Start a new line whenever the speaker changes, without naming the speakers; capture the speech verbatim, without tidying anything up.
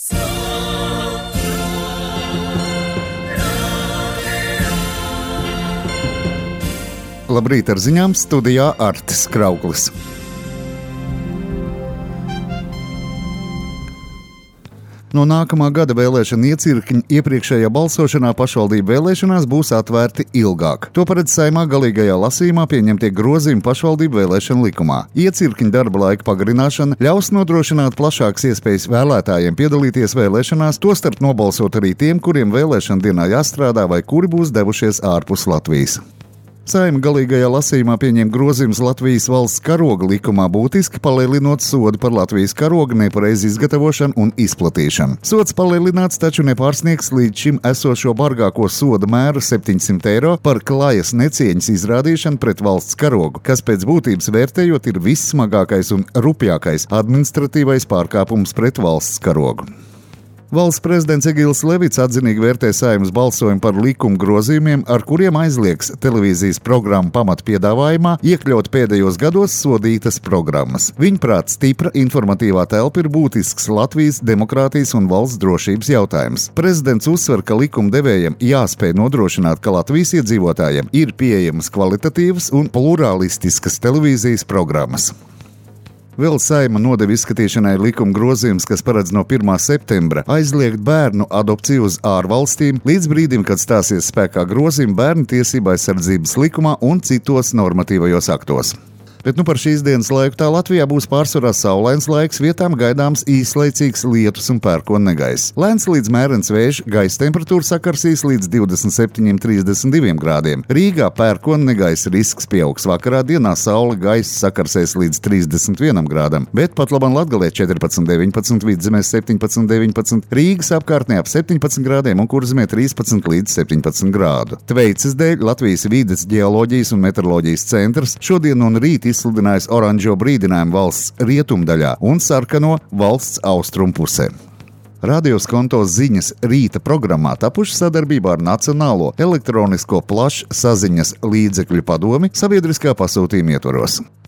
Labrīt ar ziņām, studijā Artis Krauklis. No nākamā gada vēlēšana iecirkņi iepriekšējā balsošanā pašvaldību vēlēšanās būs atvērti ilgāk. To paredz Saeimā galīgajā lasījumā pieņemtie grozījumi pašvaldību vēlēšanu likumā. Iecirkņu darba laika pagarināšana ļaus nodrošināt plašākas iespējas vēlētājiem piedalīties vēlēšanās, tostarp nobalsot arī tiem, kuriem vēlēšana dienā jāstrādā vai kuri būs devušies ārpus Latvijas. Saeima galīgajā lasījumā pieņem grozījumus Latvijas valsts karoga likumā, būtiski palielinot sodu par Latvijas karoga nepareizu izgatavošanu un izplatīšanu. Sods palielināts, taču nepārsniegs līdz šim esošo bargāko soda mēru septiņsimt eiro par klajas necieņas izrādīšanu pret valsts karogu, kas pēc būtības vērtējot ir vissmagākais un rupjākais administratīvais pārkāpums pret valsts karogu. Valsts prezidents Egils Levits atzinīgi vērtē Saeimas balsojumu par likuma grozījumiem, ar kuriem aizliegs televīzijas programmu pamatpiedāvājumā iekļaut pēdējos gados sodītas programmas. Viņuprāt, stipra informatīvā telpa ir būtisks Latvijas demokrātijas un valsts drošības jautājums. Prezidents uzsver, ka likuma devējiem jāspēj nodrošināt, ka Latvijas iedzīvotājiem ir pieejamas kvalitatīvas un plurālistiskas televīzijas programmas. Vēl Saeima nodeva izskatīšanai likuma grozījums, kas paredz no pirmā septembra aizliegt bērnu adopciju uz ārvalstīm līdz brīdim, kad stāsies spēkā grozījumi bērnu tiesību aizsardzības likumā un citos normatīvajos aktos. Bet nu par šīs dienas laiku tā Latvijā būs pārsvarā saulains laiks, vietām gaidāms īslaicīgs lietus un pērkona negaiss. Lēns līdz mērens vējš, gaisa temperatūra sakarsīs līdz divdesmit septiņiem līdz trīsdesmit diviem grādiem. Rīgā pērkona negaisa risks pieaugs, vakarā dienā saule gaisa sakarsēs līdz trīsdesmit vienam grādam, bet pat labam Latgalē četrpadsmit deviņpadsmit, Vidzemēs septiņpadsmit deviņpadsmit, Rīgas apkārtnē ap septiņpadsmit grādiem un Kurzemē trīspadsmit līdz septiņpadsmit grādu. Tveices dēļ Latvijas vides ģeoloģijas un meteoroloģijas centrs šodien un rīt izsludinājis oranžo brīdinājumu valsts rietumdaļā un sarkano valsts austrumu pusē. Radio Skonto ziņas rīta programmā tapuši sadarbībā ar Nacionālo elektronisko plašsaziņas līdzekļu padomi sabiedriskā pasūtījuma ietvaros.